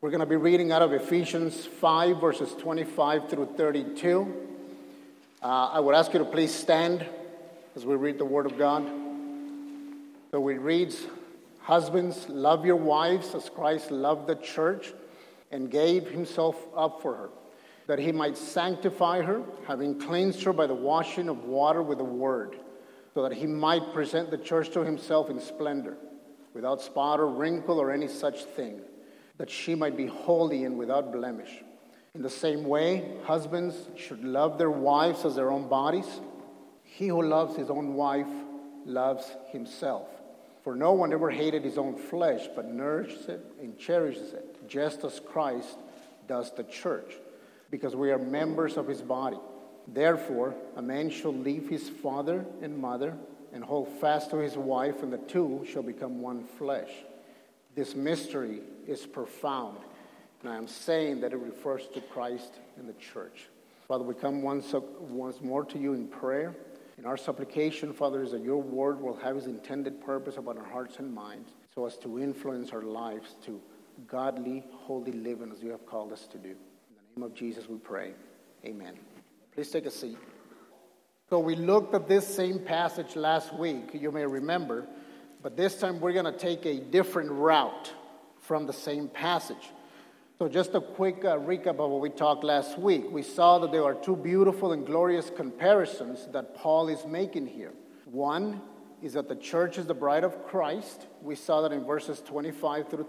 We're going to be reading out of Ephesians 5, verses 25 through 32. I would ask you to please stand as we read the Word of God. So it reads, "Husbands, love your wives as Christ loved the church and gave himself up for her, that he might sanctify her, having cleansed her by the washing of water with the word, so that he might present the church to himself in splendor, without spot or wrinkle or any such thing, that she might be holy and without blemish. In the same way, husbands should love their wives as their own bodies. He who loves his own wife loves himself. For no one ever hated his own flesh, but nourishes it and cherishes it, just as Christ does the church, because we are members of his body. Therefore, a man shall leave his father and mother and hold fast to his wife, and the two shall become one flesh. This mystery is profound, and I am saying that it refers to Christ and the church." Father, we come once more to you in prayer. And our supplication, Father, is that your word will have its intended purpose upon our hearts and minds, so as to influence our lives to godly, holy living as you have called us to do. In the name of Jesus we pray. Amen. Please take a seat. So we looked at this same passage last week, you may remember, but this time we're going to take a different route from the same passage. So just a quick recap of what we talked last week. We saw that there are two beautiful and glorious comparisons that Paul is making here. One is that the church is the bride of Christ. We saw that in verses 25 through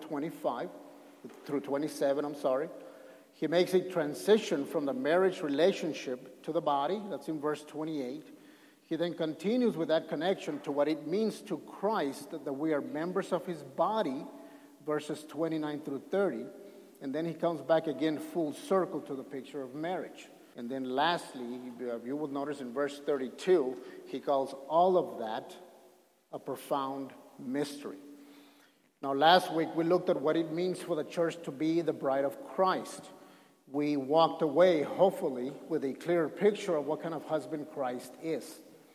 27. He makes a transition from the marriage relationship to the body. That's in verse 28. He then continues with that connection to what it means to Christ that we are members of his body, verses 29 through 30. And then he comes back again full circle to the picture of marriage. And then lastly, you will notice in verse 32, he calls all of that a profound mystery. Now last week we looked at what it means for the church to be the bride of Christ. We walked away, hopefully, with a clearer picture of what kind of husband Christ is.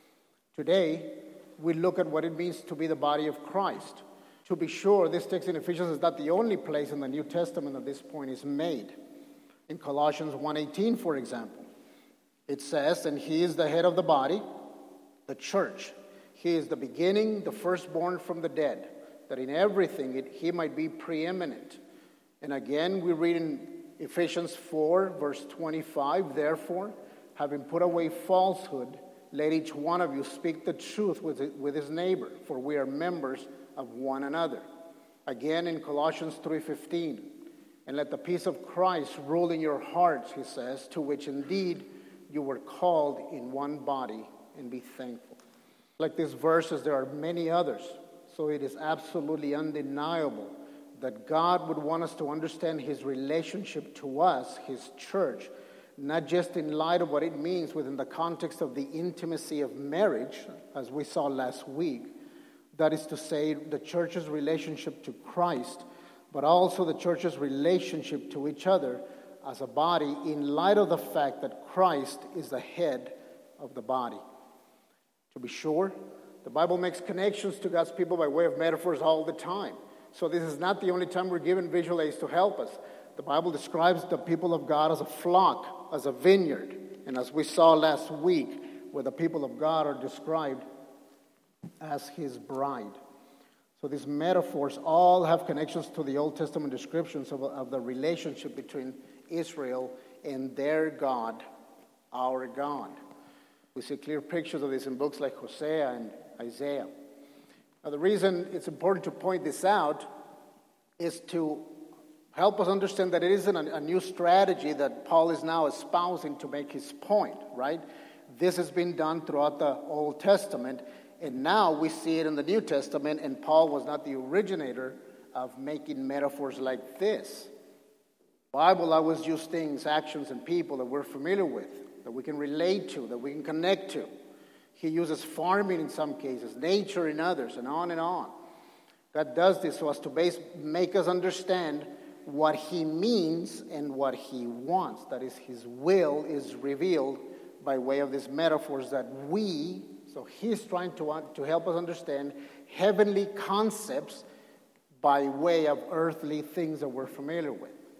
Today, we look at what it means to be the body of Christ. To be sure, this text in Ephesians is not the only place in the New Testament that this point is made. In Colossians 1:18, for example, it says, "And he is the head of the body, the church. He is the beginning, the firstborn from the dead, that in everything he might be preeminent." And again, we read in Ephesians 4, verse 25, "Therefore, having put away falsehood, let each one of you speak the truth with his neighbor, for we are members of one another." Again in Colossians 3:15, "And let the peace of Christ rule in your hearts," he says, "to which indeed you were called in one body, and be thankful." Like these verses, there are many others. So it is absolutely undeniable that God would want us to understand his relationship to us, his church, not just in light of what it means within the context of the intimacy of marriage, as we saw last week. That is to say, the church's relationship to Christ, but also the church's relationship to each other as a body in light of the fact that Christ is the head of the body. To be sure, the Bible makes connections to God's people by way of metaphors all the time. So this is not the only time we're given visual aids to help us. The Bible describes the people of God as a flock, as a vineyard. And as we saw last week, where the people of God are described as his bride. So these metaphors all have connections to the Old Testament descriptions of the relationship between Israel and their God, our God. We see clear pictures of this in books like Hosea and Isaiah. Now the reason it's important to point this out is to help us understand that it isn't a new strategy that Paul is now espousing to make his point, right? This has been done throughout the Old Testament. And now we see it in the New Testament, and Paul was not the originator of making metaphors like this. The Bible always uses things, actions, and people that we're familiar with, that we can relate to, that we can connect to. He uses farming in some cases, nature in others, and on and on. God does this so as to make us understand what he means and what he wants. That is, his will is revealed by way of these metaphors that so he's trying to help us understand heavenly concepts by way of earthly things that we're familiar with.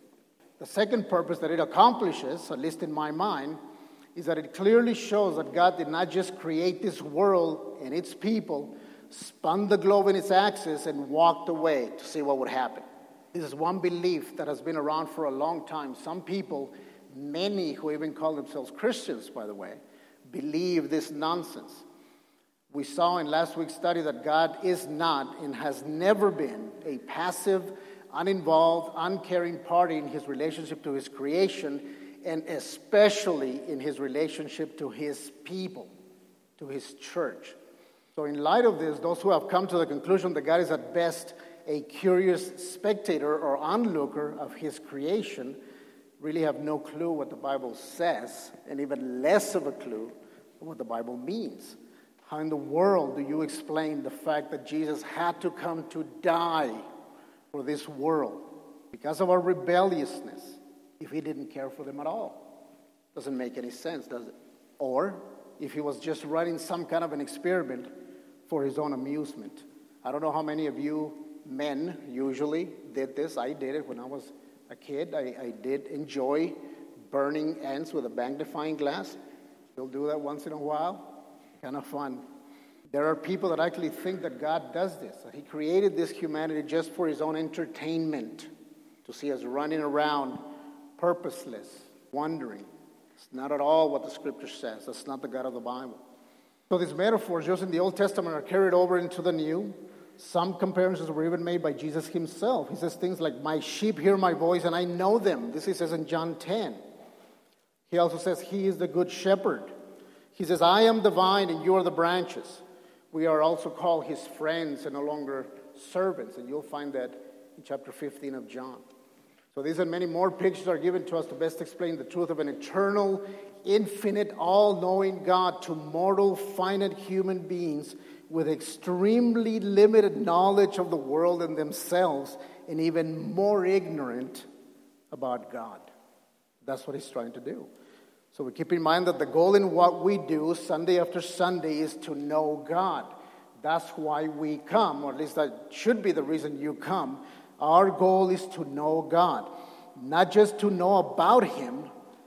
The second purpose that it accomplishes, at least in my mind, is that it clearly shows that God did not just create this world and its people, spun the globe in its axis, and walked away to see what would happen. This is one belief that has been around for a long time. Some people, many who even call themselves Christians, by the way, believe this nonsense. We saw in last week's study that God is not and has never been a passive, uninvolved, uncaring party in his relationship to his creation, and especially in his relationship to his people, to his church. So in light of this, those who have come to the conclusion that God is at best a curious spectator or onlooker of his creation really have no clue what the Bible says, and even less of a clue what the Bible means. How in the world do you explain the fact that Jesus had to come to die for this world because of our rebelliousness if he didn't care for them at all? Doesn't make any sense, does it? Or if he was just running some kind of an experiment for his own amusement. I don't know how many of you men usually did this. I did it when I was a kid. I did enjoy burning ants with a magnifying glass. You'll do that once in a while. Kind of fun. There are people that actually think that God does this, that he created this humanity just for his own entertainment, to see us running around purposeless, wandering. It's not at all what the scripture says. That's not the God of the Bible. So these metaphors just in the Old Testament are carried over into the New. Some comparisons were even made by Jesus himself. He says things like, my sheep hear my voice and I know them. This he says in John 10. He also says he is the good shepherd. He says, I am the vine and you are the branches. We are also called his friends and no longer servants. And you'll find that in chapter 15 of John. So these and many more pictures are given to us to best explain the truth of an eternal, infinite, all-knowing God to mortal, finite human beings with extremely limited knowledge of the world and themselves, and even more ignorant about God. That's what he's trying to do. So we keep in mind that the goal in what we do Sunday after Sunday is to know God. That's why we come, or at least that should be the reason you come. Our goal is to know God. Not just to know about him,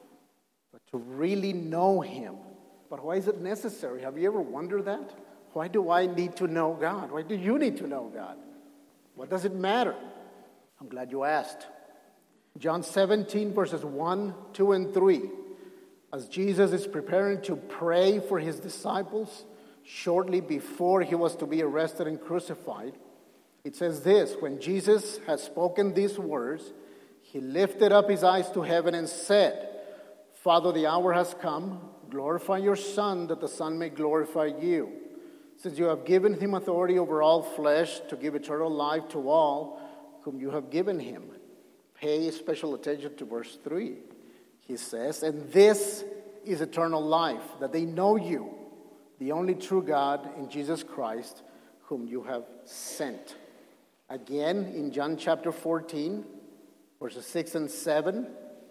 but to really know him. But why is it necessary? Have you ever wondered that? Why do I need to know God? Why do you need to know God? What does it matter? I'm glad you asked. John 17, verses 1, 2, and 3. As Jesus is preparing to pray for his disciples shortly before he was to be arrested and crucified, it says this, when Jesus had spoken these words, he lifted up his eyes to heaven and said, Father, the hour has come. Glorify your Son, that the Son may glorify you. Since you have given him authority over all flesh to give eternal life to all whom you have given him. Pay special attention to verse 3. He says, and this is eternal life, that they know you, the only true God, and Jesus Christ, whom you have sent. Again, in John chapter 14, verses 6 and 7,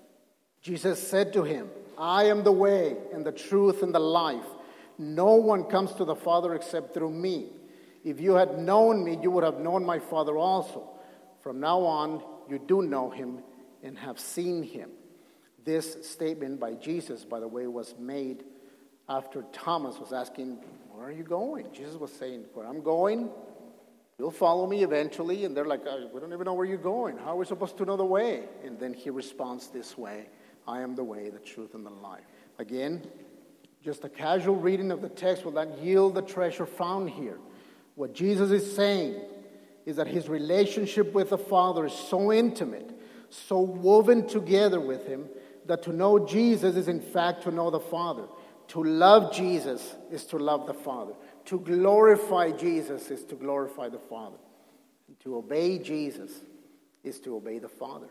Jesus said to him, I am the way and the truth and the life. No one comes to the Father except through me. If you had known me, you would have known my Father also. From now on, you do know him and have seen him. This statement by Jesus, by the way, was made after Thomas was asking, where are you going? Jesus was saying, where I'm going, you'll follow me eventually. And they're like, we don't even know where you're going. How are we supposed to know the way? And then he responds this way, I am the way, the truth, and the life. Again, just a casual reading of the text will not yield the treasure found here. What Jesus is saying is that his relationship with the Father is so intimate, so woven together with him, that to know Jesus is in fact to know the Father. To love Jesus is to love the Father. To glorify Jesus is to glorify the Father. And to obey Jesus is to obey the Father.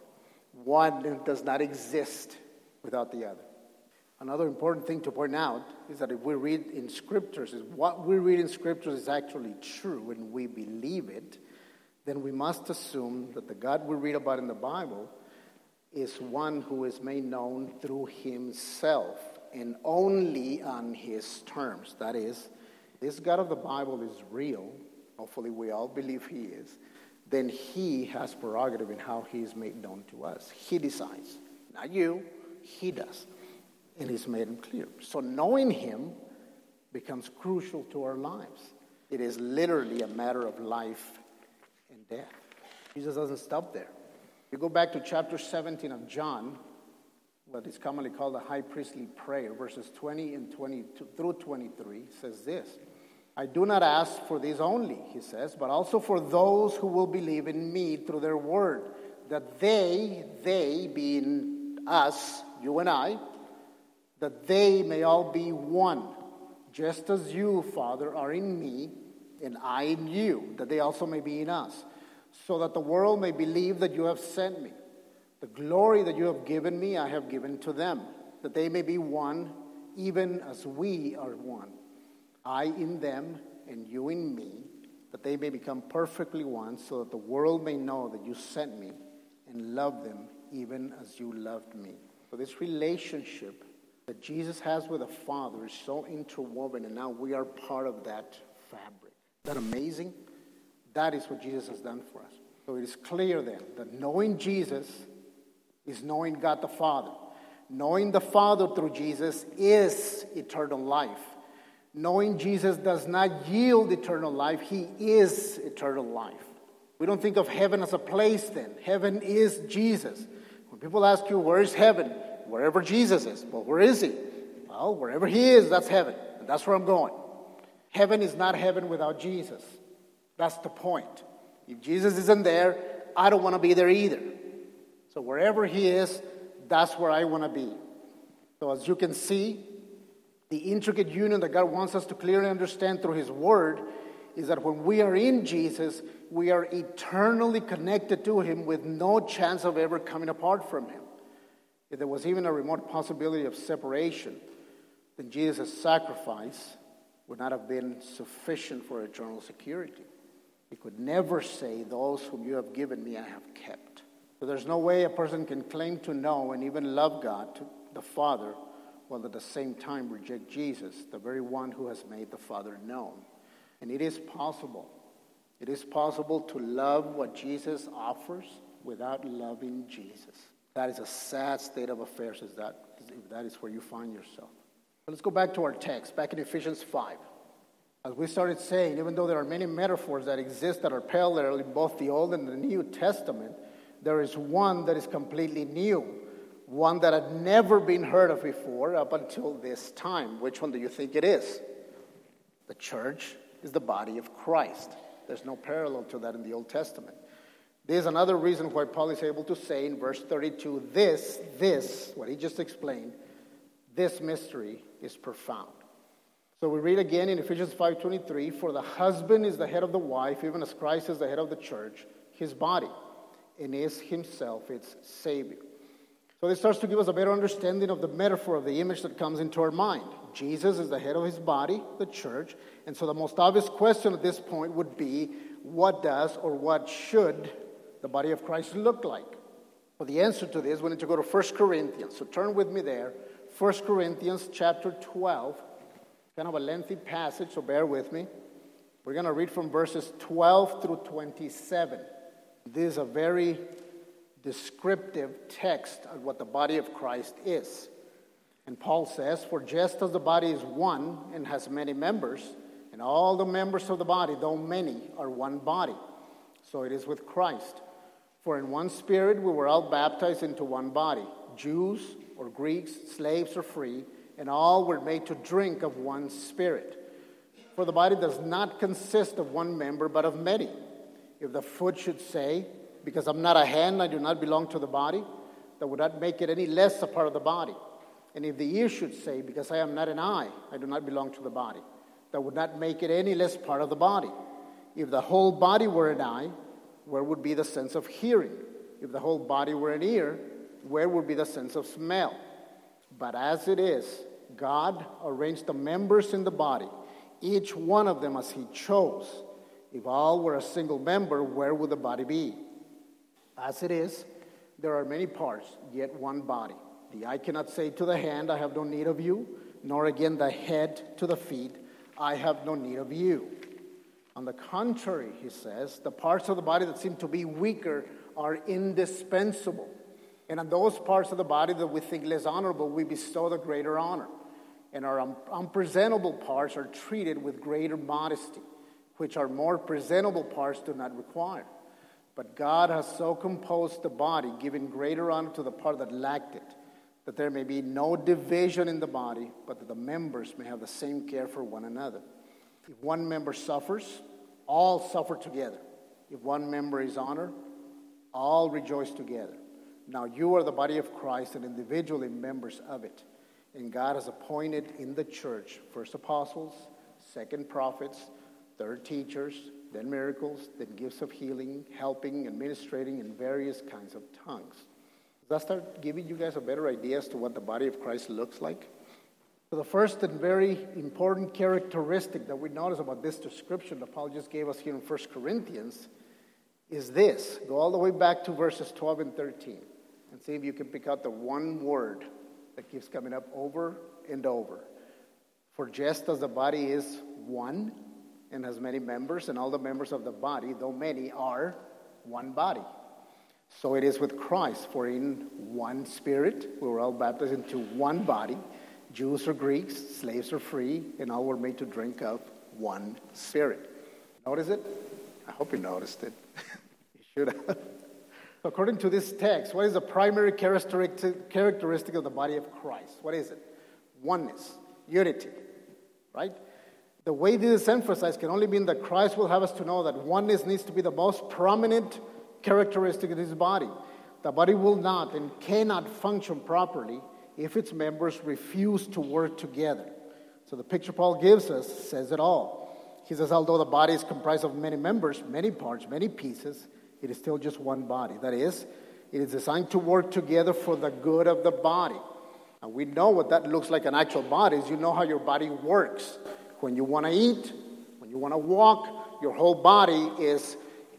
One does not exist without the other. Another important thing to point out is that if we read in Scriptures, is what we read in Scriptures is actually true and we believe it, then we must assume that the God we read about in the Bible is one who is made known through himself and only on his terms. That is, this God of the Bible is real. Hopefully we all believe he is. then he has prerogative in how he is made known to us. He decides, not you, he does. And he's made him clear. So knowing him becomes crucial to our lives. It is literally a matter of life and death. Jesus doesn't stop there. You go back to chapter 17 of John, what is commonly called the high priestly prayer, verses 20 and 22 through 23, says this: I do not ask for these only, he says, but also for those who will believe in me through their word, that they being us, you and I, that they may all be one, just as you, Father, are in me, and I in you, that they also may be in us, so that the world may believe that you have sent me. The glory that you have given me, I have given to them, that they may be one, even as we are one. I in them, and you in me, that they may become perfectly one, so that the world may know that you sent me and love them even as you loved me. So this relationship that Jesus has with the Father is so interwoven, and now we are part of that fabric. Isn't that amazing? That is what Jesus has done for us. So it is clear then that knowing Jesus is knowing God the Father. Knowing the Father through Jesus is eternal life. Knowing Jesus does not yield eternal life. He is eternal life. We don't think of heaven as a place then. Heaven is Jesus. When people ask you, where is heaven? Wherever Jesus is. Well, where is he? Well, wherever he is, that's heaven. And that's where I'm going. Heaven is not heaven without Jesus. That's the point. If Jesus isn't there, I don't want to be there either. So wherever he is, that's where I want to be. So as you can see, the intricate union that God wants us to clearly understand through his word is that when we are in Jesus, we are eternally connected to him with no chance of ever coming apart from him. If there was even a remote possibility of separation, then Jesus' sacrifice would not have been sufficient for eternal security. He could never say, those whom you have given me I have kept. So there's no way a person can claim to know and even love God, the Father, while at the same time reject Jesus, the very one who has made the Father known. And it is possible. It is possible to love what Jesus offers without loving Jesus. That is a sad state of affairs if that is where you find yourself. But let's go back to our text, back in Ephesians 5. As we started saying, even though there are many metaphors that exist that are parallel in both the Old and the New Testament, there is one that is completely new, one that had never been heard of before up until this time. Which one do you think it is? The church is the body of Christ. There's no parallel to that in the Old Testament. There's another reason why Paul is able to say in verse 32, this, what he just explained, this mystery is profound. So we read again in Ephesians 5:23, for the husband is the head of the wife, even as Christ is the head of the church, his body, and is himself its Savior. So this starts to give us a better understanding of the metaphor, of the image that comes into our mind. Jesus is the head of his body, the church, and so the most obvious question at this point would be, what does or what should the body of Christ look like? Well, the answer to this, we need to go to 1 Corinthians. So turn with me there. 1 Corinthians chapter 12. Kind of a lengthy passage, so bear with me. We're going to read from verses 12 through 27. This is a very descriptive text of what the body of Christ is. And Paul says, for just as the body is one and has many members, and all the members of the body, though many, are one body, so it is with Christ. For in one spirit we were all baptized into one body, Jews or Greeks, slaves or free, and all were made to drink of one spirit. For the body does not consist of one member, but of many. If the foot should say, because I'm not a hand, I do not belong to the body, that would not make it any less a part of the body. And if the ear should say, because I am not an eye, I do not belong to the body, that would not make it any less part of the body. If the whole body were an eye, where would be the sense of hearing? If the whole body were an ear, where would be the sense of smell? But as it is, God arranged the members in the body, each one of them as he chose. If all were a single member, where would the body be? As it is, there are many parts, yet one body. The eye cannot say to the hand, I have no need of you, nor again the head to the feet, I have no need of you. On the contrary, he says, the parts of the body that seem to be weaker are indispensable. And on those parts of the body that we think less honorable, we bestow the greater honor. And our unpresentable parts are treated with greater modesty, which our more presentable parts do not require. But God has so composed the body, giving greater honor to the part that lacked it, that there may be no division in the body, but that the members may have the same care for one another. If one member suffers, all suffer together. If one member is honored, all rejoice together. Now you are the body of Christ and individually members of it. And God has appointed in the church first apostles, second prophets, third teachers, then miracles, then gifts of healing, helping, administrating in various kinds of tongues. Does that start giving you guys a better idea as to what the body of Christ looks like? So the first and very important characteristic that we notice about this description that Paul just gave us here in 1 Corinthians is this. Go all the way back to verses 12 and 13 and see if you can pick out the one word that keeps coming up over and over. For just as the body is one and has many members, and all the members of the body, though many, are one body, so it is with Christ. For in one Spirit we were all baptized into one body, Jews or Greeks, slaves or free, and all were made to drink of one Spirit. Notice it? I hope you noticed it. You should have. According to this text, what is the primary characteristic of the body of Christ? What is it? Oneness, unity, right? The way this is emphasized can only mean that Christ will have us to know that oneness needs to be the most prominent characteristic of his body. The body will not and cannot function properly if its members refuse to work together. So the picture Paul gives us says it all. He says, although the body is comprised of many members, many parts, many pieces, it is still just one body. That is, it is designed to work together for the good of the body. And we know what that looks like in actual bodies. You know how your body works. When you want to eat, when you want to walk, your whole body is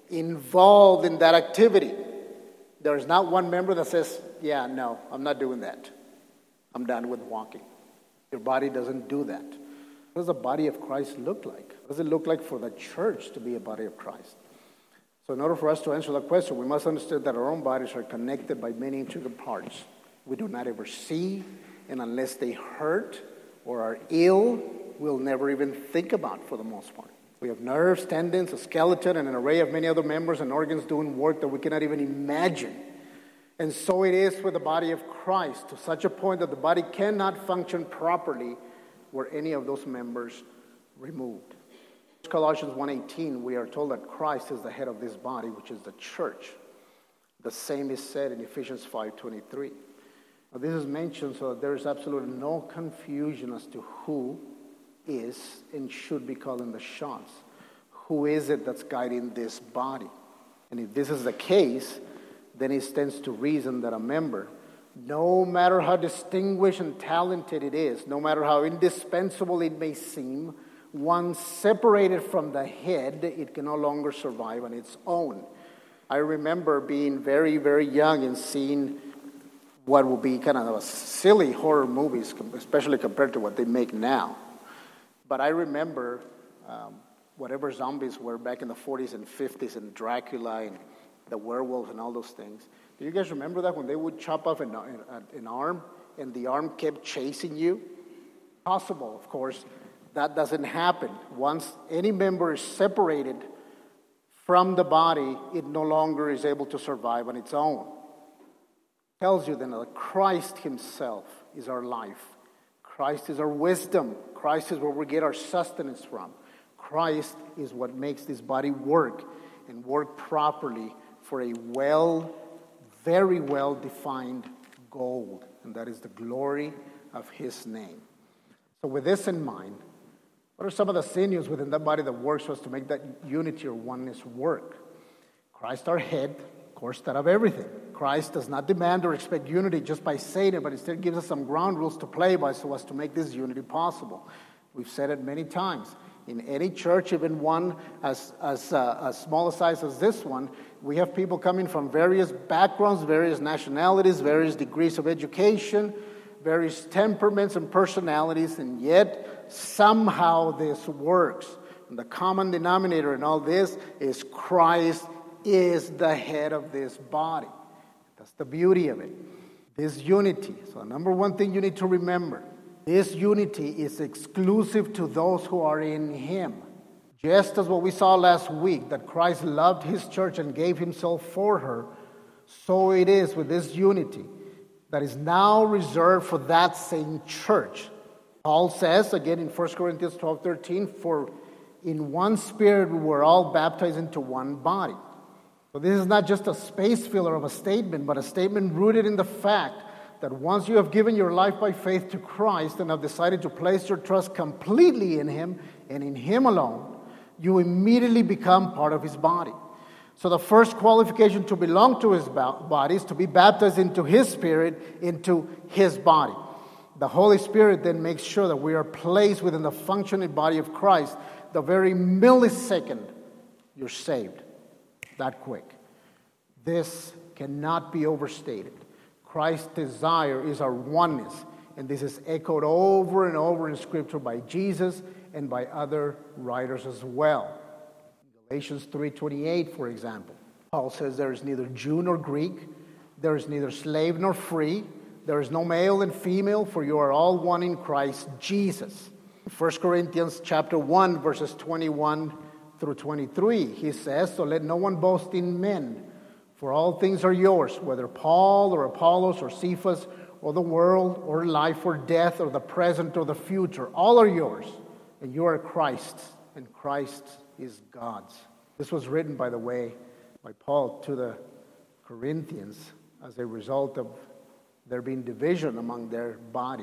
involved in that activity. There is not one member that says, yeah, no, I'm not doing that. I'm done with walking. Your body doesn't do that. What does the body of Christ look like? What does it look like for the church to be a body of Christ? So in order for us to answer that question, we must understand that our own bodies are connected by many intricate parts we do not ever see, and unless they hurt or are ill, we'll never even think about for the most part. We have nerves, tendons, a skeleton, and an array of many other members and organs doing work that we cannot even imagine. And so it is with the body of Christ, to such a point that the body cannot function properly were any of those members removed. In Colossians 1:18, we are told that Christ is the head of this body, which is the church. The same is said in Ephesians 5:23. Now, this is mentioned so that there is absolutely no confusion as to who is and should be calling the shots. Who is it that's guiding this body? And if this is the case, then it stands to reason that a member, no matter how distinguished and talented it is, no matter how indispensable it may seem, once separated from the head, it can no longer survive on its own. I remember being very, very young and seeing what will be kind of a silly horror movies, especially compared to what they make now. But I remember whatever zombies were back in the 40s and 50s, and Dracula and the werewolves and all those things. Do you guys remember that when they would chop off an arm and the arm kept chasing you? Possible, of course. That doesn't happen. Once any member is separated from the body, it no longer is able to survive on its own. It tells you then that Christ himself is our life. Christ is our wisdom. Christ is where we get our sustenance from. Christ is what makes this body work and work properly for a very well-defined goal, and that is the glory of his name. So with this in mind, what are some of the sinews within that body that works for us to make that unity or oneness work? Christ, our head, of course, that of everything. Christ does not demand or expect unity just by saying it, but instead gives us some ground rules to play by so as to make this unity possible. We've said it many times. In any church, even one as small a size as this one, we have people coming from various backgrounds, various nationalities, various degrees of education, various temperaments and personalities, and yet somehow this works. And the common denominator in all this is Christ is the head of this body. That's the beauty of it. This unity. So number one thing you need to remember, this unity is exclusive to those who are in Him. Just as what we saw last week, that Christ loved His church and gave Himself for her, so it is with this unity that is now reserved for that same church. Paul says, again in 1 Corinthians 12:13, for in one Spirit we were all baptized into one body. So this is not just a space filler of a statement, but a statement rooted in the fact that once you have given your life by faith to Christ and have decided to place your trust completely in Him and in Him alone, you immediately become part of His body. So the first qualification to belong to His body is to be baptized into His Spirit, into His body. The Holy Spirit then makes sure that we are placed within the functioning body of Christ the very millisecond you're saved. That quick. This cannot be overstated. Christ's desire is our oneness, and this is echoed over and over in Scripture by Jesus and by other writers as well. Galatians 3:28, for example, Paul says there is neither Jew nor Greek, there is neither slave nor free, there is no male and female, for you are all one in Christ Jesus. 1 Corinthians chapter 1, verses 21 through 23, he says, so let no one boast in men, for all things are yours, whether Paul or Apollos or Cephas or the world or life or death or the present or the future. All are yours, and you are Christ's, and Christ is God's. This was written, by the way, by Paul to the Corinthians as a result of there being division among their body,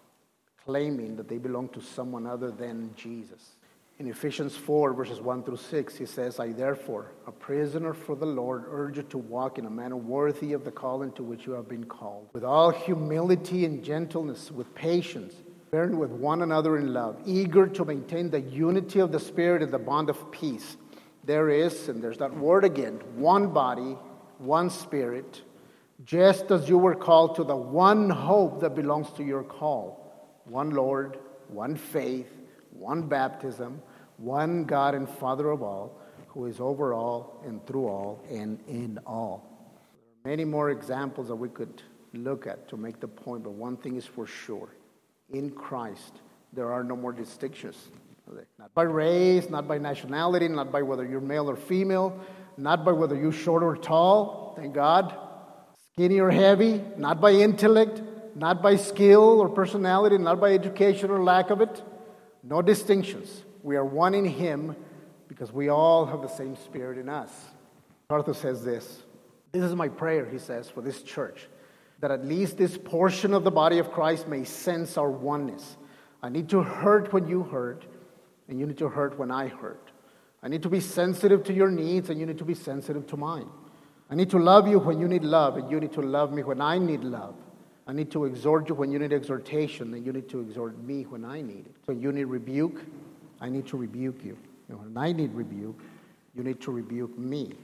claiming that they belong to someone other than Jesus. In Ephesians 4, verses 1 through 6, he says, I therefore, a prisoner for the Lord, urge you to walk in a manner worthy of the calling to which you have been called, with all humility and gentleness, with patience, bearing with one another in love, eager to maintain the unity of the Spirit and the bond of peace. There is, and there's that word again, one body, one Spirit, just as you were called to the one hope that belongs to your call. One Lord, one faith, one baptism, one God and Father of all, who is over all and through all and in all. There are many more examples that we could look at to make the point, but one thing is for sure. In Christ, there are no more distinctions. Not by race, not by nationality, not by whether you're male or female, not by whether you're short or tall, thank God, skinny or heavy, not by intellect, not by skill or personality, not by education or lack of it. No distinctions. We are one in Him because we all have the same Spirit in us. Arthur says this. This is my prayer, he says, for this church, that at least this portion of the body of Christ may sense our oneness. I need to hurt when you hurt, and you need to hurt when I hurt. I need to be sensitive to your needs, and you need to be sensitive to mine. I need to love you when you need love, and you need to love me when I need love. I need to exhort you when you need exhortation, and you need to exhort me when I need it. So you need rebuke, I need to rebuke you. And when I need rebuke, you need to rebuke me.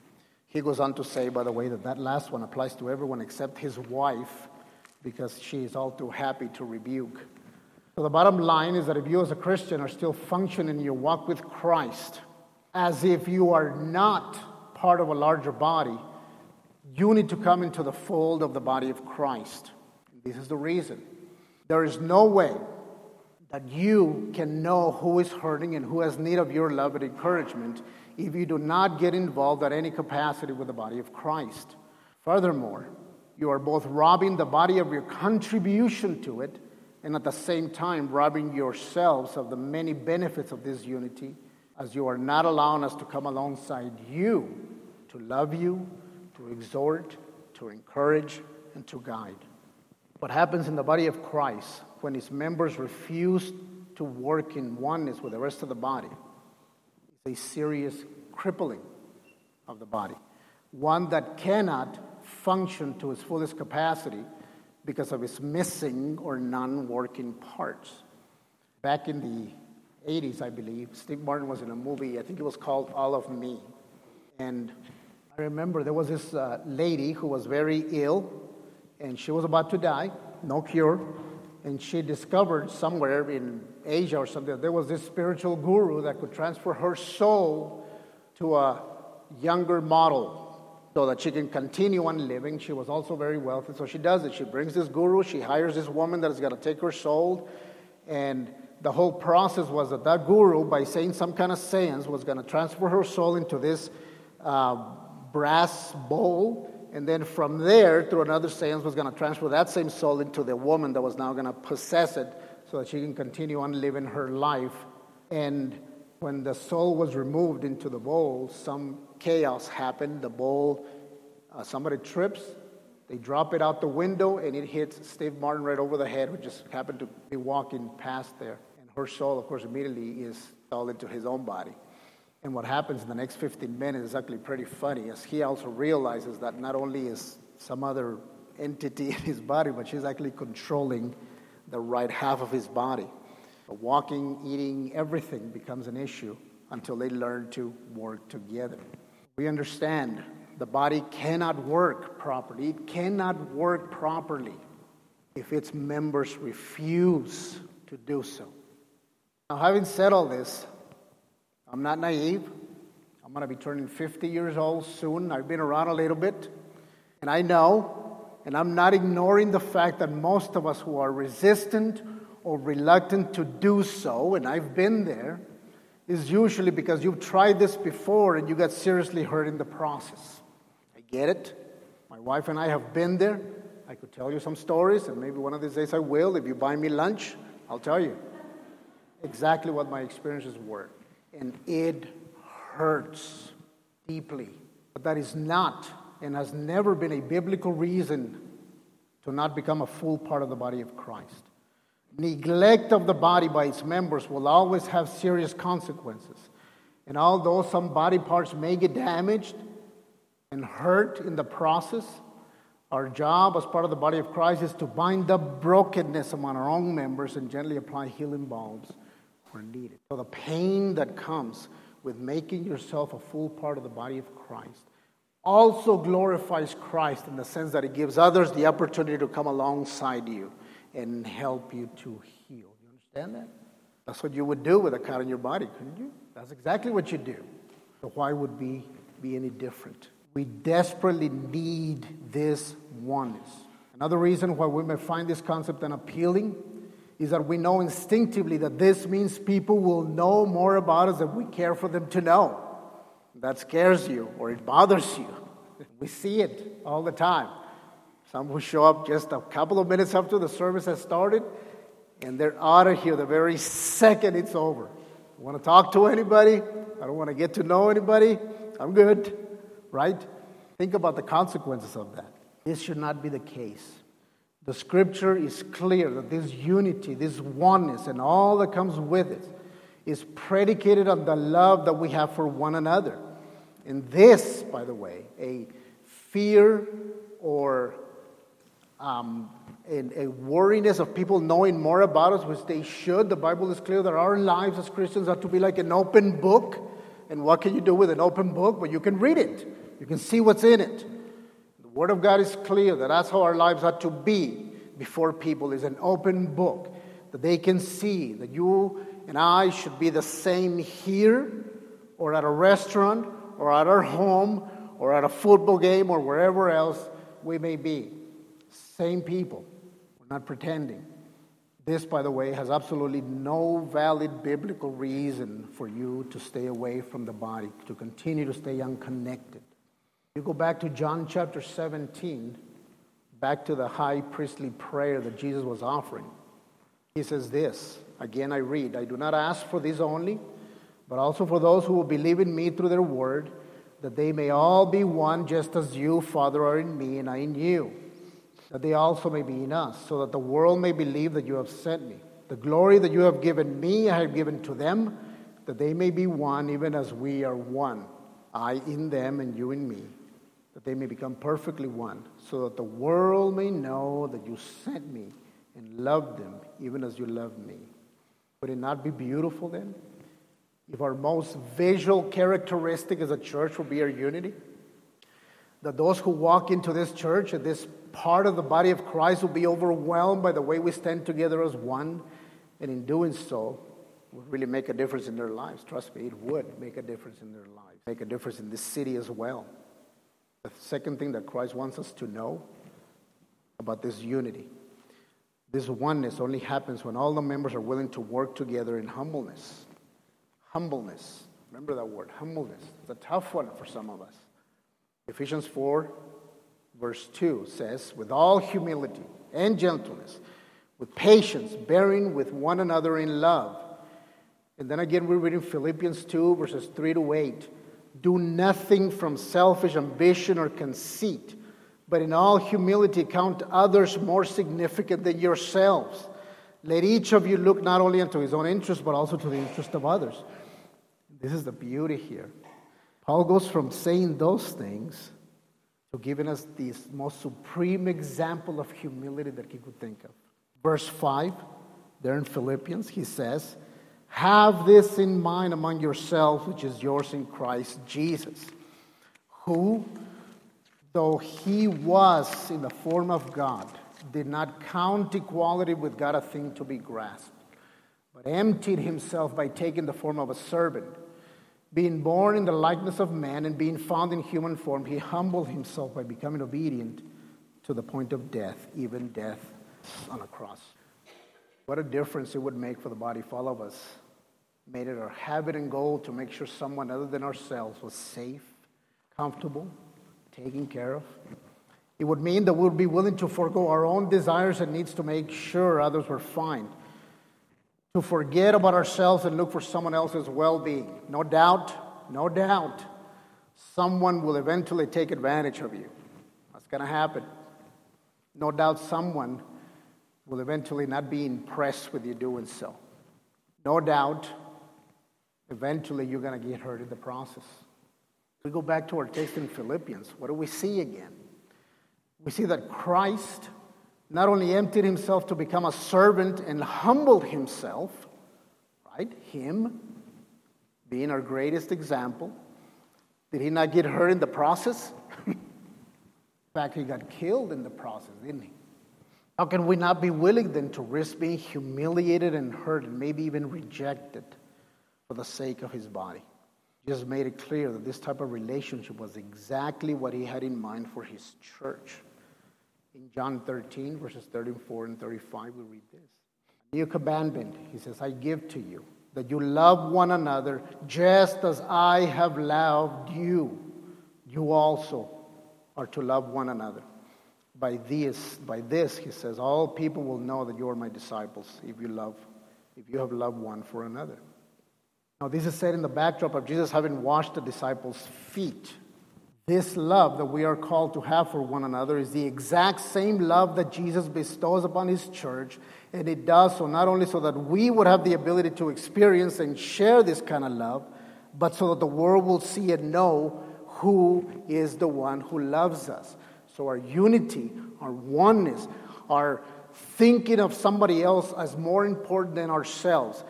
He goes on to say, by the way, that last one applies to everyone except his wife, because she is all too happy to rebuke. So the bottom line is that if you as a Christian are still functioning in your walk with Christ as if you are not part of a larger body, you need to come into the fold of the body of Christ. This is the reason. There is no way that you can know who is hurting and who has need of your love and encouragement if you do not get involved at any capacity with the body of Christ. Furthermore, you are both robbing the body of your contribution to it and at the same time robbing yourselves of the many benefits of this unity, as you are not allowing us to come alongside you to love you, to exhort, to encourage, and to guide. What happens in the body of Christ when its members refuse to work in oneness with the rest of the body is a serious crippling of the body, one that cannot function to its fullest capacity because of its missing or non-working parts. Back in the 80s, I believe, Steve Martin was in a movie, I think it was called All of Me. And I remember there was this lady who was very ill, and she was about to die, no cure. and she discovered somewhere in Asia or something, there was this spiritual guru that could transfer her soul to a younger model so that she can continue on living. She was also very wealthy, so she does it. She brings this guru, she hires this woman that is going to take her soul, and the whole process was that that guru, by saying some kind of seance, was going to transfer her soul into this brass bowl, and then from there, through another seance, was going to transfer that same soul into the woman that was now going to possess it so that she can continue on living her life. And when the soul was removed into the bowl, some chaos happened. The bowl, somebody trips, they drop it out the window, and it hits Steve Martin right over the head, who just happened to be walking past there. And her soul, of course, immediately is installed into his own body. And what happens in the next 15 minutes is actually pretty funny, as he also realizes that not only is some other entity in his body, but she's actually controlling the right half of his body. So walking, eating, everything becomes an issue until they learn to work together. We understand the body cannot work properly. It cannot work properly if its members refuse to do so. Now, having said all this, I'm not naive. I'm going to be turning 50 years old soon. I've been around a little bit. And I know, and I'm not ignoring the fact that most of us who are resistant or reluctant to do so, and I've been there, is usually because you've tried this before and you got seriously hurt in the process. I get it. My wife and I have been there. I could tell you some stories, and maybe one of these days I will. If you buy me lunch, I'll tell you exactly what my experiences were. And it hurts deeply. But that is not and has never been a biblical reason to not become a full part of the body of Christ. Neglect of the body by its members will always have serious consequences. And although some body parts may get damaged and hurt in the process, our job as part of the body of Christ is to bind up brokenness among our own members and gently apply healing balms where needed. So the pain that comes with making yourself a full part of the body of Christ also glorifies Christ in the sense that it gives others the opportunity to come alongside you and help you to heal. You understand that? That's what you would do with a cut on your body, couldn't you? That's exactly what you do. So why would we be any different? We desperately need this oneness. Another reason why we may find this concept unappealing is that we know instinctively that this means people will know more about us than we care for them to know. That scares you or it bothers you. We see it all the time. Some will show up just a couple of minutes after the service has started, and they're out of here the very second it's over. I want to talk to anybody. I don't want to get to know anybody. I'm good, right? Think about the consequences of that. This should not be the case. The scripture is clear that this unity, this oneness, and all that comes with it is predicated on the love that we have for one another. And this, by the way, a fear or a worriness of people knowing more about us, which they should. The Bible is clear that our lives as Christians are to be like an open book. And what can you do with an open book? Well, you can read it. You can see what's in it. The Word of God is clear that that's how our lives are to be before people, is an open book. That they can see that you and I should be the same here or at a restaurant or at our home or at a football game or wherever else we may be. Same people. We're not pretending. This, by the way, has absolutely no valid biblical reason for you to stay away from the body, to continue to stay unconnected. You go back to John chapter 17, back to the high priestly prayer that Jesus was offering. He says this, again I read, I do not ask for this only, but also for those who will believe in me through their word, that they may all be one, just as you, Father, are in me and I in you, that they also may be in us, so that the world may believe that you have sent me. The glory that you have given me, I have given to them, that they may be one, even as we are one, I in them and you in me, that they may become perfectly one, so that the world may know that you sent me and loved them, even as you loved me. Would it not be beautiful then, if our most visual characteristic as a church would be our unity? that those who walk into this church and this part of the body of Christ will be overwhelmed by the way we stand together as one, and in doing so, will really make a difference in their lives. Trust me, it would make a difference in their lives, make a difference in this city as well. The second thing that Christ wants us to know about this unity, this oneness only happens when all the members are willing to work together in humbleness. Humbleness. Remember that word, humbleness. It's a tough one for some of us. Ephesians 4, verse 2 says, with all humility and gentleness, with patience, bearing with one another in love. And then again, we're reading Philippians 2, verses 3 to 8. Do nothing from selfish ambition or conceit, but in all humility count others more significant than yourselves. Let each of you look not only unto his own interest, but also to the interest of others. This is the beauty here. Paul goes from saying those things to giving us the most supreme example of humility that he could think of. Verse 5, there in Philippians, he says, have this in mind among yourselves, which is yours in Christ Jesus, who, though he was in the form of God, did not count equality with God a thing to be grasped, but emptied himself by taking the form of a servant. Being born in the likeness of man and being found in human form, he humbled himself by becoming obedient to the point of death, even death on a cross. What a difference it would make for the body if all of us made it our habit and goal to make sure someone other than ourselves was safe, comfortable, taken care of. It would mean that we would be willing to forego our own desires and needs to make sure others were fine. To forget about ourselves and look for someone else's well-being. No doubt, someone will eventually take advantage of you. That's going to happen. No doubt someone will eventually not be impressed with you doing so. No doubt, eventually you're going to get hurt in the process. We go back to our text in Philippians. What do we see again? We see that Christ not only emptied himself to become a servant and humbled himself, right? Him being our greatest example. Did he not get hurt in the process? In fact, he got killed in the process, didn't he? How can we not be willing then to risk being humiliated and hurt and maybe even rejected for the sake of his body? He just made it clear that this type of relationship was exactly what he had in mind for his church. In John 13, verses 34 and 35, we read this. A new commandment, he says, I give to you, that you love one another just as I have loved you. You also are to love one another. By this, he says, all people will know that you are my disciples if you have loved one for another. Now, this is said in the backdrop of Jesus having washed the disciples' feet. This love that we are called to have for one another is the exact same love that Jesus bestows upon his church, and it does so not only so that we would have the ability to experience and share this kind of love, but so that the world will see and know who is the one who loves us. So our unity, our oneness, our thinking of somebody else as more important than ourselves,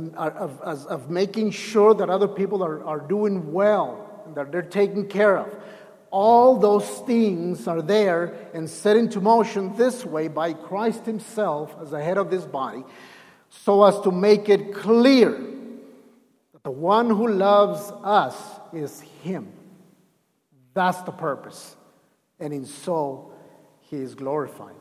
of making sure that other people are doing well, that they're taken care of. All those things are there and set into motion this way by Christ himself as the head of this body, so as to make it clear that the one who loves us is him. That's the purpose. And in so, he is glorified.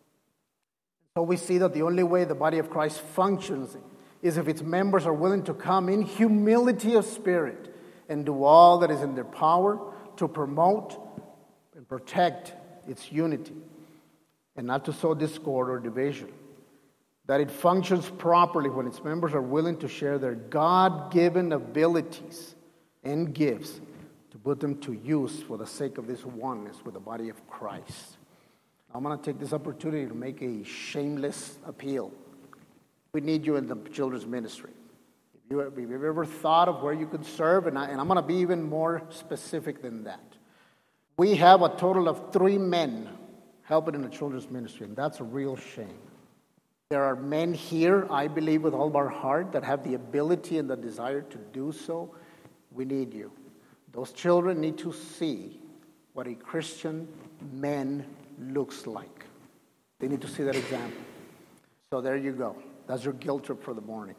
So we see that the only way the body of Christ functions is if its members are willing to come in humility of spirit and do all that is in their power to promote and protect its unity, and not to sow discord or division. That it functions properly when its members are willing to share their God-given abilities and gifts to put them to use for the sake of this oneness with the body of Christ. I'm going to take this opportunity to make a shameless appeal. We need you in the children's ministry. If you've ever thought of where you could serve, and I'm going to be even more specific than that. We have a total of 3 men helping in the children's ministry, and that's a real shame. There are men here, I believe with all of our heart, that have the ability and the desire to do so. We need you. Those children need to see what a Christian man looks like. They need to see that example. So there you go. That's your guilt trip for the morning.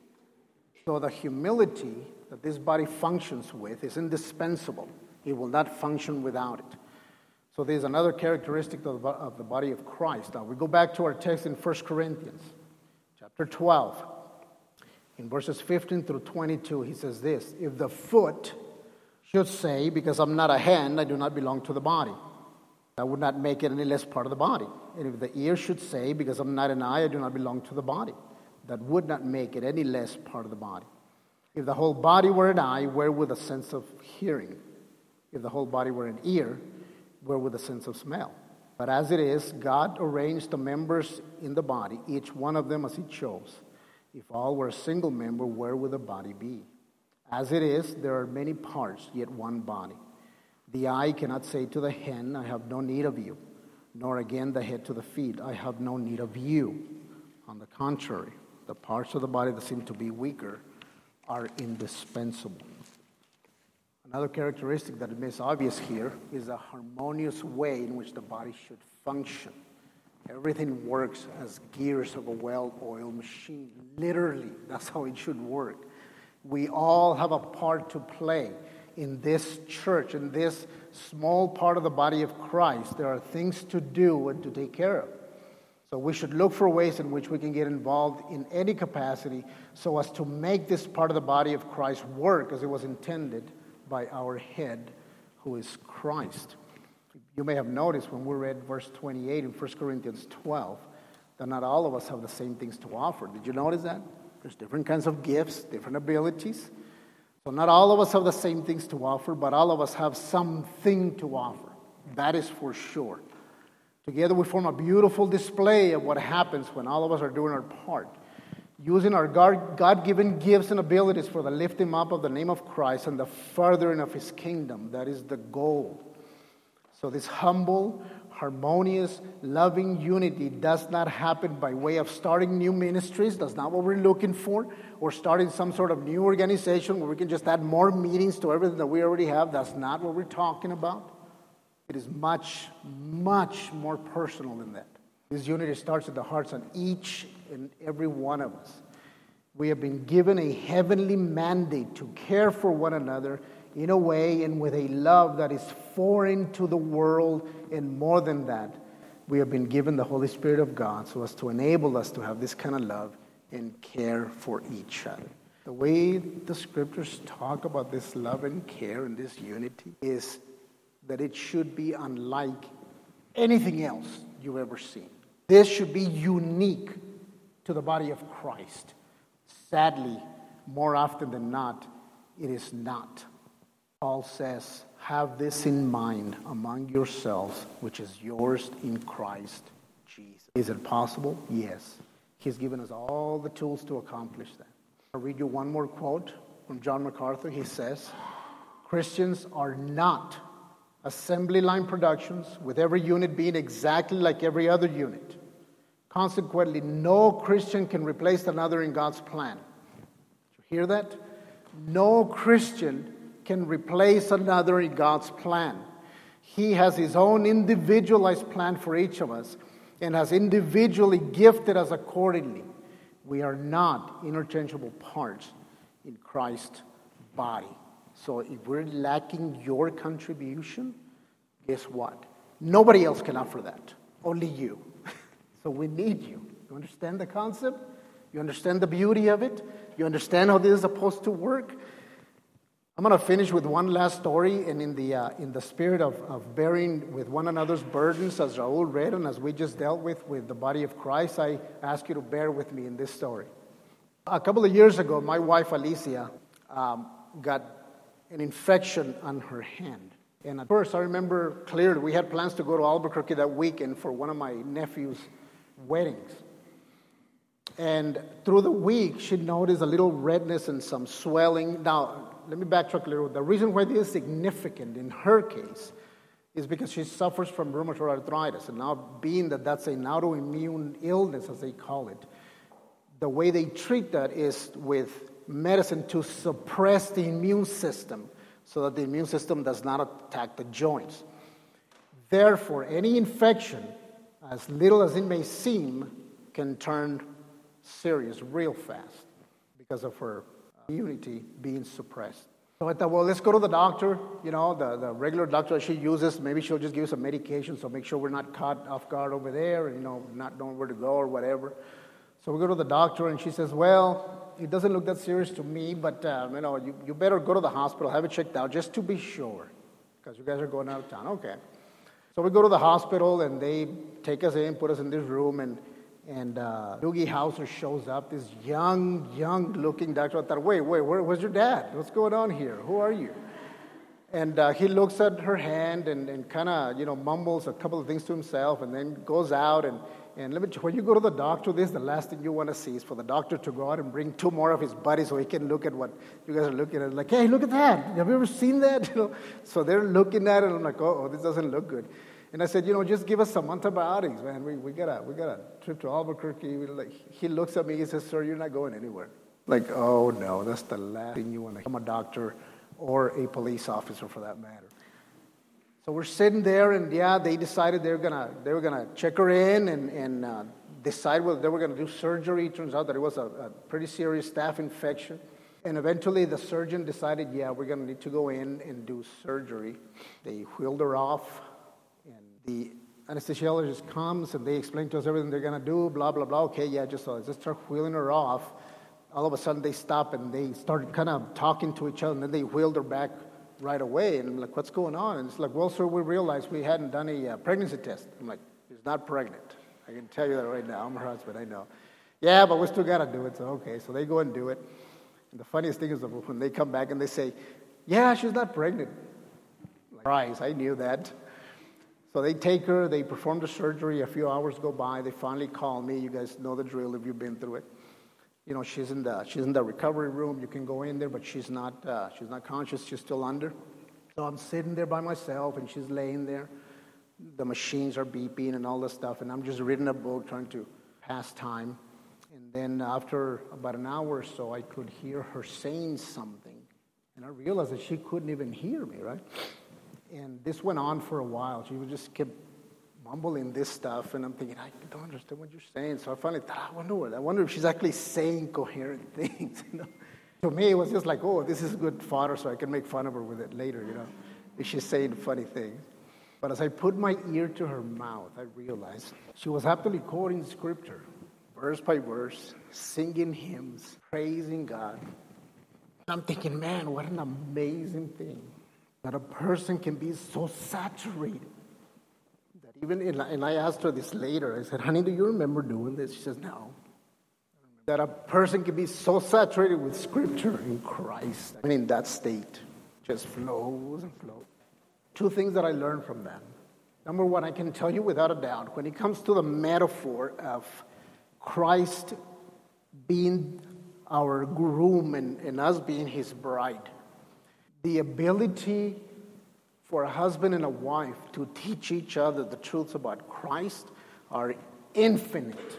So the humility that this body functions with is indispensable. It will not function without it. So there's another characteristic of the body of Christ. Now we go back to our text in 1 Corinthians chapter 12. In verses 15 through 22, he says this: if the foot should say, because I'm not a hand, I do not belong to the body, that would not make it any less part of the body. And if the ear should say, because I'm not an eye, I do not belong to the body, that would not make it any less part of the body. If the whole body were an eye, where would the sense of hearing? If the whole body were an ear, where would the sense of smell? But as it is, God arranged the members in the body, each one of them as he chose. If all were a single member, where would the body be? As it is, there are many parts, yet one body. The eye cannot say to the hand, I have no need of you, nor again the head to the feet, I have no need of you. On the contrary, the parts of the body that seem to be weaker are indispensable. Another characteristic that is obvious here is the harmonious way in which the body should function. Everything works as gears of a well-oiled machine. Literally, that's how it should work. We all have a part to play in this church, in this small part of the body of Christ. There are things to do and to take care of. So we should look for ways in which we can get involved in any capacity so as to make this part of the body of Christ work as it was intended by our head, who is Christ. You may have noticed when we read verse 28 in 1 Corinthians 12 that not all of us have the same things to offer. Did you notice that? There's different kinds of gifts, different abilities. So not all of us have the same things to offer, but all of us have something to offer. That is for sure. Together we form a beautiful display of what happens when all of us are doing our part, using our God-given gifts and abilities for the lifting up of the name of Christ and the furthering of his kingdom. That is the goal. So this humble, harmonious, loving unity does not happen by way of starting new ministries. That's not what we're looking for. Or starting some sort of new organization where we can just add more meetings to everything that we already have. That's not what we're talking about. It is much, much more personal than that. This unity starts at the hearts of each and every one of us. We have been given a heavenly mandate to care for one another in a way and with a love that is foreign to the world, and more than that, we have been given the Holy Spirit of God so as to enable us to have this kind of love and care for each other. The way the scriptures talk about this love and care and this unity is that it should be unlike anything else you've ever seen. This should be unique to the body of Christ. Sadly, more often than not, it is not. Paul says, have this in mind among yourselves, which is yours in Christ Jesus. Is it possible? Yes. He's given us all the tools to accomplish that. I'll read you one more quote from John MacArthur. He says, Christians are not assembly line productions with every unit being exactly like every other unit. Consequently, no Christian can replace another in God's plan. Did you hear that? No Christian can replace another in God's plan. He has his own individualized plan for each of us and has individually gifted us accordingly. We are not interchangeable parts in Christ's body. So if we're lacking your contribution, guess what? Nobody else can offer that. Only you. So we need you. You understand the concept? You understand the beauty of it? You understand how this is supposed to work? I'm going to finish with one last story, and in the spirit of bearing with one another's burdens, as Raul read and as we just dealt with the body of Christ, I ask you to bear with me in this story. A couple of years ago, my wife Alicia got an infection on her hand. And at first, I remember clearly, we had plans to go to Albuquerque that weekend for one of my nephew's weddings. And through the week, she noticed a little redness and some swelling. Now, let me backtrack a little. The reason why this is significant in her case is because she suffers from rheumatoid arthritis. And now, being that that's an autoimmune illness, as they call it, the way they treat that is with medicine to suppress the immune system so that the immune system does not attack the joints. Therefore, any infection, as little as it may seem, can turn serious real fast because of her immunity being suppressed. So I thought, well, let's go to the doctor. You know, the regular doctor she uses, maybe she'll just give us some medication, so make sure we're not caught off guard over there, and, not knowing where to go or whatever. So we go to the doctor, and she says, well, it doesn't look that serious to me, but, you better go to the hospital, have it checked out, just to be sure, because you guys are going out of town. Okay. So we go to the hospital, and they take us in, put us in this room, and Doogie Howser shows up, this young-looking doctor. I thought, wait, where's your dad? What's going on here? Who are you? And he looks at her hand and kind of, mumbles a couple of things to himself, and then goes out. And when you go to the doctor, this is the last thing you want to see is for the doctor to go out and bring two more of his buddies so he can look at what you guys are looking at. Like, hey, look at that. Have you ever seen that? So they're looking at it, and I'm like, oh, this doesn't look good. And I said, just give us some antibiotics, man. We got a trip to Albuquerque. He looks at me, he says, sir, you're not going anywhere. Like, oh no, that's the last thing you want to become a doctor or a police officer for that matter. So we're sitting there, and they decided they were gonna check her in and decide whether they were gonna do surgery. It turns out that it was a pretty serious staph infection. And eventually the surgeon decided, we're gonna need to go in and do surgery. They wheeled her off. The anesthesiologist comes, and they explain to us everything they're going to do, blah, blah, blah. Okay, just start wheeling her off. All of a sudden, they stop, and they started kind of talking to each other, and then they wheeled her back right away. And I'm like, what's going on? And it's like, well, sir, we realized we hadn't done a pregnancy test. I'm like, she's not pregnant. I can tell you that right now. I'm her husband, I know. Yeah, but we still got to do it. So, okay, so they go and do it. And the funniest thing is when they come back and they say, she's not pregnant. Like, right, I knew that. So they take her, they perform the surgery, a few hours go by, they finally call me. You guys know the drill if you've been through it. She's in the recovery room. You can go in there, but she's not conscious, she's still under. So I'm sitting there by myself, and she's laying there. The machines are beeping and all this stuff, and I'm just reading a book, trying to pass time. And then after about an hour or so, I could hear her saying something. And I realized that she couldn't even hear me, right? And this went on for a while. She would just keep mumbling this stuff, and I'm thinking, I don't understand what you're saying. So I finally thought, I wonder if she's actually saying coherent things. To me, it was just like, oh, this is good fodder, so I can make fun of her with it later. If she's saying funny things. But as I put my ear to her mouth, I realized she was happily quoting scripture, verse by verse, singing hymns, praising God. And I'm thinking, man, what an amazing thing. That a person can be so saturated that and I asked her this later, I said, honey, do you remember doing this? She says, no. That a person can be so saturated with Scripture in Christ, in that state, just flows and flows. Two things that I learned from that. Number one, I can tell you without a doubt, when it comes to the metaphor of Christ being our groom and us being his bride, the ability for a husband and a wife to teach each other the truths about Christ are infinite.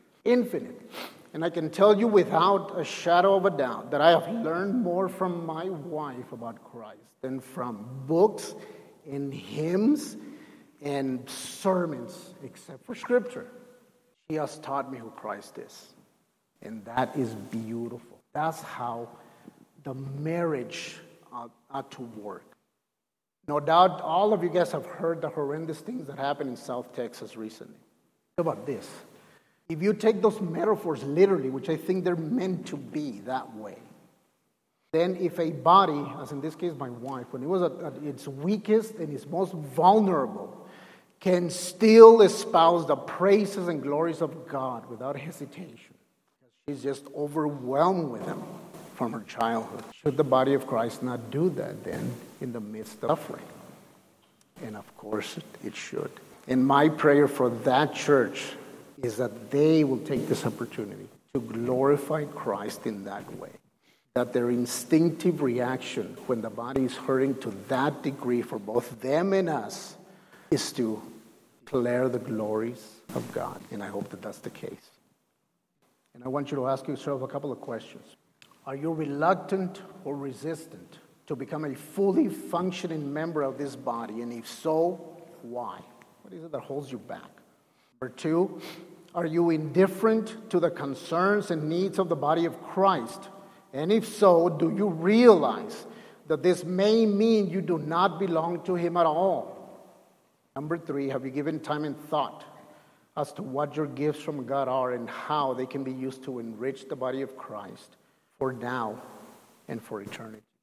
And I can tell you without a shadow of a doubt that I have learned more from my wife about Christ than from books and hymns and sermons, except for Scripture. She has taught me who Christ is. And that is beautiful. That's how the marriage ought to work. No doubt all of you guys have heard the horrendous things that happened in South Texas recently. Think about this. If you take those metaphors literally, which I think they're meant to be that way, then if a body, as in this case my wife, when it was at its weakest and its most vulnerable, can still espouse the praises and glories of God without hesitation, she's just overwhelmed with them from her childhood. Should the body of Christ not do that then in the midst of suffering? And of course it should. And my prayer for that church is that they will take this opportunity to glorify Christ in that way. That their instinctive reaction when the body is hurting to that degree for both them and us is to declare the glories of God. And I hope that that's the case. And I want you to ask yourself a couple of questions. Are you reluctant or resistant to become a fully functioning member of this body? And if so, Why? What is it that holds you back? Number 2, are you indifferent to the concerns and needs of the body of Christ? And if so, do you realize that this may mean you do not belong to Him at all? Number 3, have you given time and thought as to what your gifts from God are and how they can be used to enrich the body of Christ for now and for eternity?